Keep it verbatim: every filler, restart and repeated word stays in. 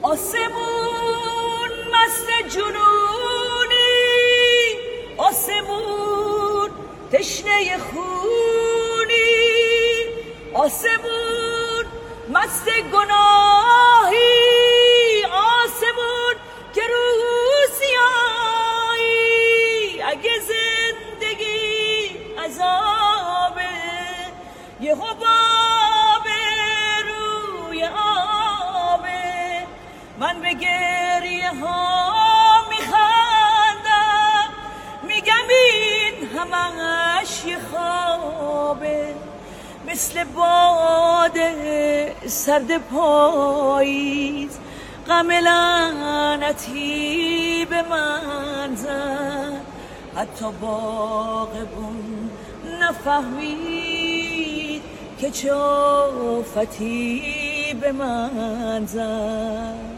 آسمون مست جنونی، آسمون تشنه خونی، آسمون مست گناهی، آسمون که روسیایی. اگه زندگی عذابه یه حباب روی آبه، من به گریه ها میخندم، میگم این همش یه خوابه. مثل باد سرد پاییز غم لعنتی به من زد، حتی باغبون نفهمید که چه آفتی به من زد.